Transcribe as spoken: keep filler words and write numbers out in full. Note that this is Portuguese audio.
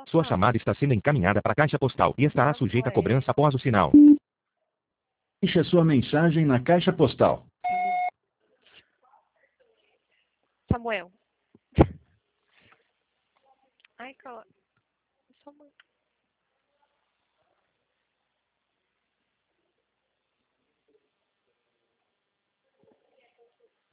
Sua chamada está sendo encaminhada para a caixa postal e estará sujeita a cobrança após o sinal. Deixe sua mensagem na caixa postal. Samuel. Ai, cala.